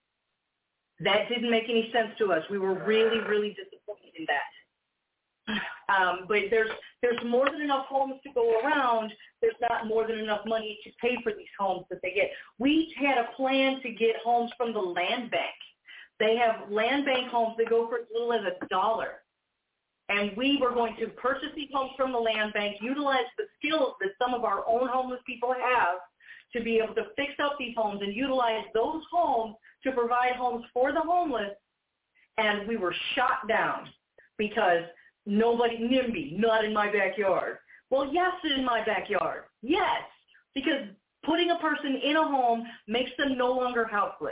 Speaker 4: That didn't make any sense to us. We were really, really disappointed in that. Um, but there's there's more than enough homes to go around. There's not more than enough money to pay for these homes that they get. We had a plan to get homes from the land bank. They have land bank homes that go for as little as a dollar. And we were going to purchase these homes from the land bank, utilize the skills that some of our own homeless people have to be able to fix up these homes and utilize those homes to provide homes for the homeless. And we were shot down because nobody, NIMBY, not in my backyard. Well, yes, in my backyard. Yes, because putting a person in a home makes them no longer houseless.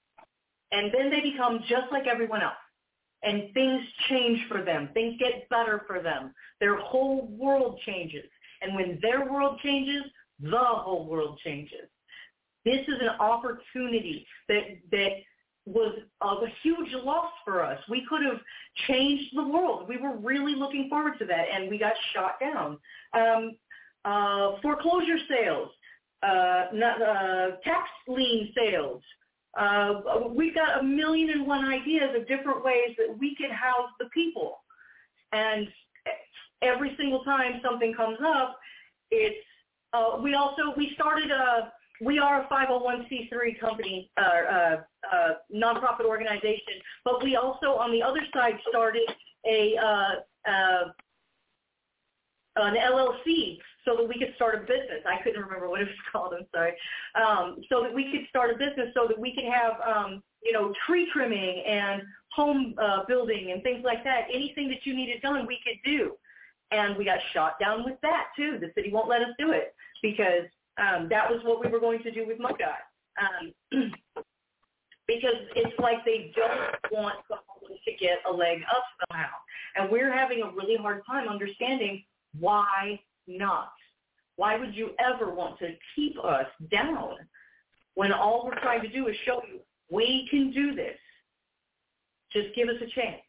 Speaker 4: And then they become just like everyone else. And things change for them. Things get better for them. Their whole world changes. And when their world changes, the whole world changes. This is an opportunity that that was a huge loss for us. We could have changed the world. We were really looking forward to that, and we got shot down. Um, uh, foreclosure sales, uh, not, uh, tax lien sales. Uh, we've got a million and one ideas of different ways that we can house the people. And every single time something comes up, it's, uh, we also, we started a, we are a five oh one c three company, uh, uh, uh, nonprofit organization, but we also, on the other side, started a, uh, uh, an L L C so that we could start a business. I couldn't remember what it was called. I'm sorry. Um, so that we could start a business, so that we could have, um, you know, tree trimming and home uh, building and things like that. Anything that you needed done, we could do. And we got shot down with that too. The city won't let us do it because um, that was what we were going to do with MoDOT. Um, because it's like they don't want the homeless to get a leg up somehow. And we're having a really hard time understanding why not. Why would you ever want to keep us down when all we're trying to do is show you we can do this? Just give us a chance.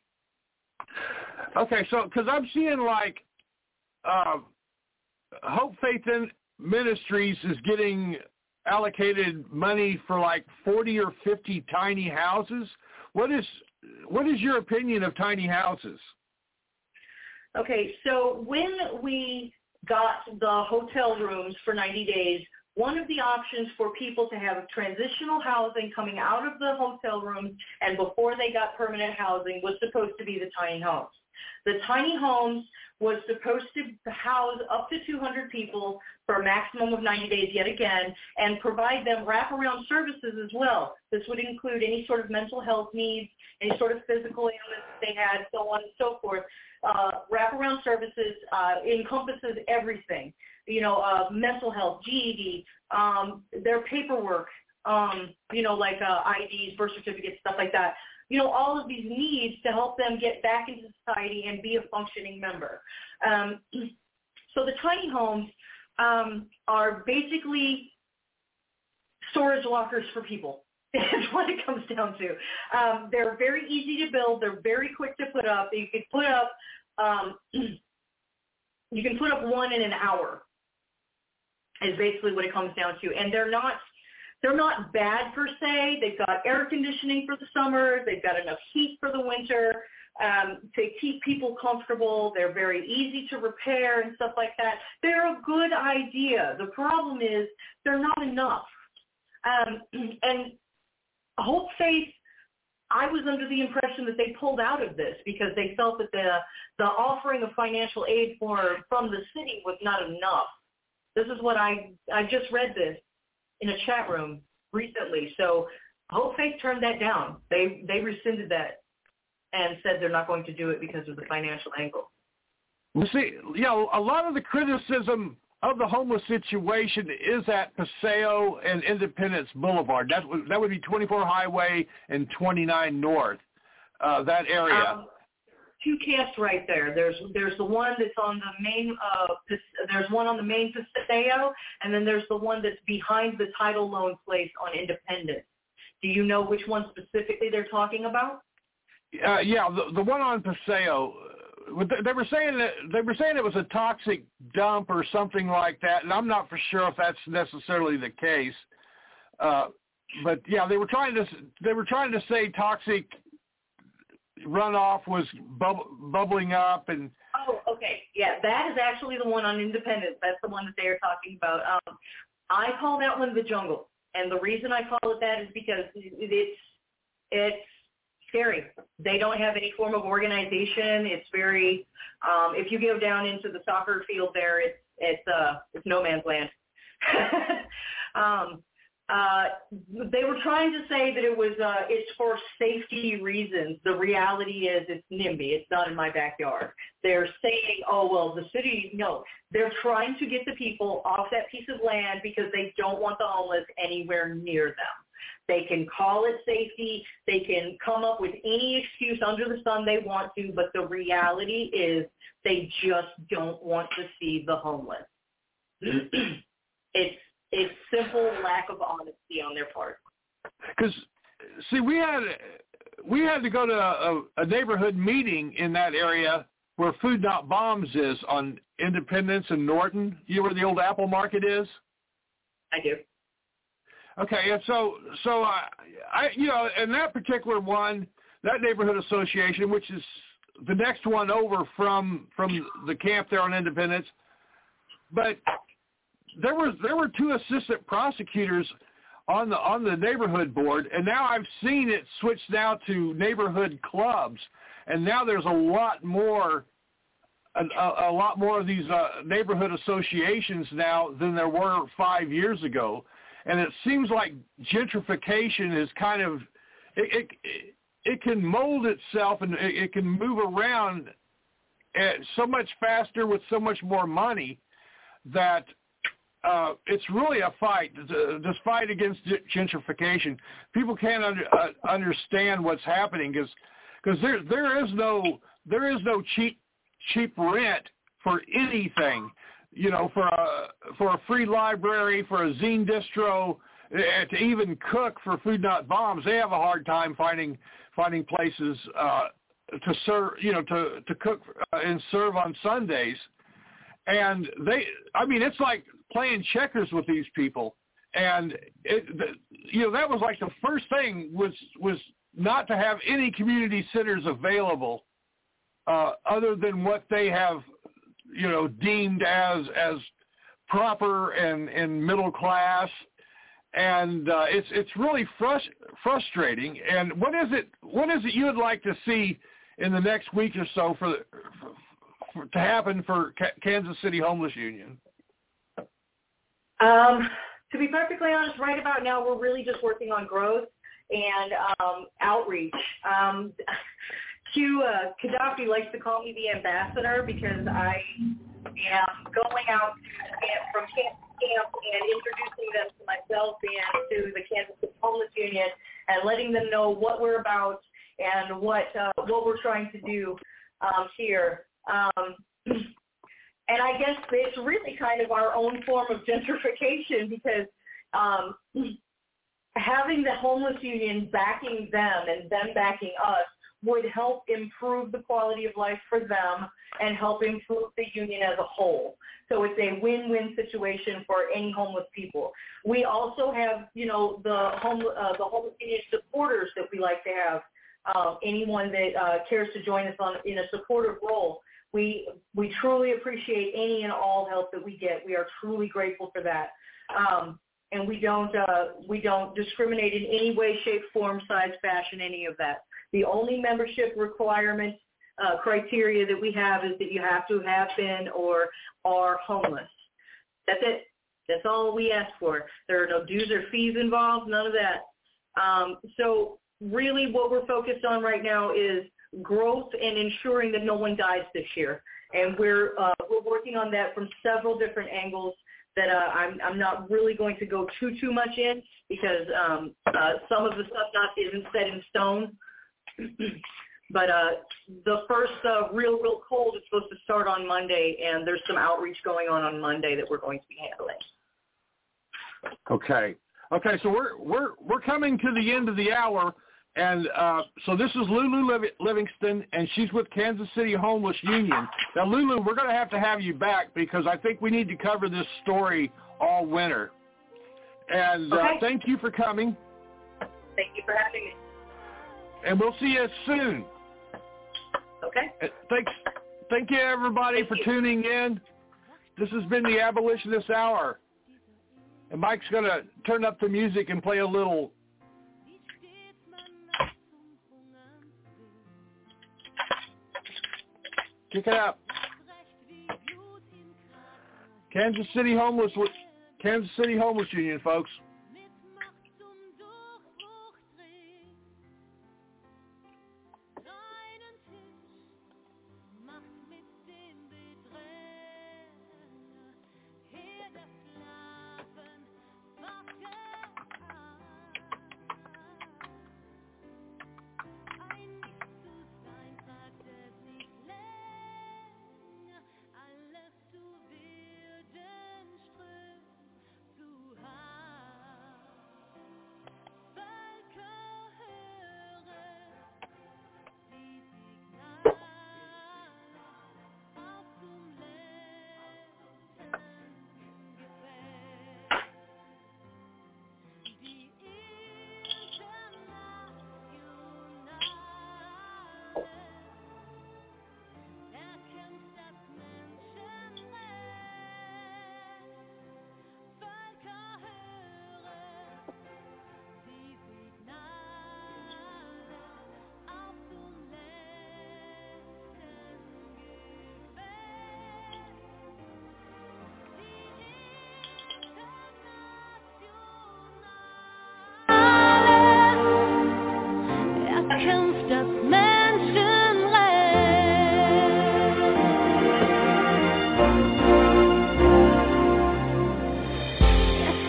Speaker 3: Okay, so because I'm seeing like uh, Hope Faith in Ministries is getting allocated money for like forty or fifty tiny houses. What is what is your opinion of tiny houses?
Speaker 4: Okay, so when we got the hotel rooms for ninety days, one of the options for people to have transitional housing coming out of the hotel rooms and before they got permanent housing was supposed to be the tiny homes. The tiny homes was supposed to house up to two hundred people for a maximum of ninety days yet again, and provide them wraparound services as well. This would include any sort of mental health needs, any sort of physical ailments they had, so on and so forth. Uh, wraparound services uh, encompasses everything, you know, uh, mental health, G E D, um, their paperwork, um, you know, like uh, I Ds, birth certificates, stuff like that. You know, all of these needs to help them get back into society and be a functioning member. Um, so the tiny homes um, are basically storage lockers for people. That's what it comes down to. Um, they're very easy to build. They're very quick to put up. You can put up, um, you can put up one in an hour. Is basically what it comes down to. And they're not, they're not bad per se. They've got air conditioning for the summer. They've got enough heat for the winter um, to keep people comfortable. They're very easy to repair and stuff like that. They're a good idea. The problem is they're not enough. Um, and Hope Faith, I was under the impression that they pulled out of this because they felt that the the offering of financial aid for from the city was not enough. This is what I I just read this in a chat room recently. So Hope Faith turned that down. They they rescinded that and said they're not going to do it because of the financial angle.
Speaker 3: Well, see, yeah, a lot of the criticism of the homeless situation is at Paseo and Independence Boulevard. That would, that would be twenty-four Highway and twenty-nine North, uh, that area.
Speaker 4: Um, two camps right there. There's there's the one that's on the main, uh, there's one on the main Paseo, and then there's the one that's behind the title loan place on Independence. Do you know which one specifically they're talking about?
Speaker 3: Uh, yeah, the, the one on Paseo. They were saying that they were saying it was a toxic dump or something like that, and I'm not for sure if that's necessarily the case. Uh, but yeah, they were trying to they were trying to say toxic runoff was bub- bubbling up and.
Speaker 4: Oh, okay, yeah, that is actually the one on Independence. That's the one that they are talking about. Um, I call that one the jungle, and the reason I call it that is because it's it's. scary. They don't have any form of organization. It's very, um, if you go down into the soccer field there, it's it's uh it's no man's land. um, uh, they were trying to say that it was uh, it's for safety reasons. The reality is it's NIMBY. It's not in my backyard. They're saying, oh well, the city. No, they're trying to get the people off that piece of land because they don't want the homeless anywhere near them. They can call it safety. They can come up with any excuse under the sun they want to, but the reality is they just don't want to see the homeless. it's it's simple lack of honesty on their part.
Speaker 3: Because, see, we had we had to go to a, a neighborhood meeting in that area where Food Not Bombs is on Independence and Norton. You know where the old Apple Market is?
Speaker 4: I do.
Speaker 3: Okay, and so, so I, I, you know, in that particular one, that neighborhood association, which is the next one over from from the camp there on Independence, but there was there were two assistant prosecutors on the on the neighborhood board, and now I've seen it switched now to neighborhood clubs, and now there's a lot more a, a lot more of these uh, neighborhood associations now than there were five years ago. And it seems like gentrification is kind of, it, it, it can mold itself and it, it can move around so much faster with so much more money that uh, it's really a fight, this fight against gentrification. People can't under, uh, understand what's happening because because there there is no there is no cheap cheap rent for anything, you know, for a for a free library, for a zine distro, uh, to even cook for Food Not Bombs. They have a hard time finding finding places uh, to serve, you know, to to cook uh, and serve on Sundays. And they, I mean, it's like playing checkers with these people. And it, the, you know, that was like the first thing was was not to have any community centers available uh, other than what they have, you know, deemed as as proper and, and middle class. And uh, it's it's really frust- frustrating. And what is it? What is it you would like to see in the next week or so for, for, for to happen for K- Kansas City Homeless Union?
Speaker 4: Um, to be perfectly honest, right about now we're really just working on growth and um, outreach. Um, Q uh, Gaddafi likes to call me the ambassador because I am going out to, from camp to camp and introducing them to myself and to the Kansas City Homeless Union and letting them know what we're about and what uh, what we're trying to do um, here. Um, and I guess it's really kind of our own form of gentrification because um, having the homeless union backing them and them backing us would help improve the quality of life for them and help improve the union as a whole. So it's a win-win situation for any homeless people. We also have, you know, the home uh, the homeless union supporters that we like to have. Uh, anyone that uh, cares to join us on in a supportive role. We we truly appreciate any and all help that we get. We are truly grateful for that, um, and we don't uh, we don't discriminate in any way, shape, form, size, fashion, any of that. The only membership requirement uh, criteria that we have is that you have to have been or are homeless. That's it. That's all we ask for. There are no dues or fees involved. None of that. Um, so. Really what we're focused on right now is growth and ensuring that no one dies this year. And we're uh, we're working on that from several different angles that uh, I'm, I'm not really going to go too, too much in because um, uh, some of the stuff not isn't set in stone. But uh, the first uh, real, real cold is supposed to start on Monday, and there's some outreach going on on Monday that we're going to be handling.
Speaker 3: Okay. Okay, so we're we're we're coming to the end of the hour. And uh, so this is Lulu Liv- Livingston, and she's with Kansas City Homeless Union. Now, Lulu, we're going to have to have you back because I think we need to cover this story all winter. And
Speaker 4: okay.
Speaker 3: uh, thank you for coming.
Speaker 4: Thank you for having me.
Speaker 3: And we'll see you soon.
Speaker 4: Okay.
Speaker 3: Uh, thanks. Thank you, everybody,
Speaker 4: thank
Speaker 3: for
Speaker 4: you.
Speaker 3: tuning in. This has been the Abolitionist Hour. And Mike's going to turn up the music and play a little Kick it up. Kansas City Homeless, Kansas City Homeless Union, folks.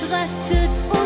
Speaker 5: I stood for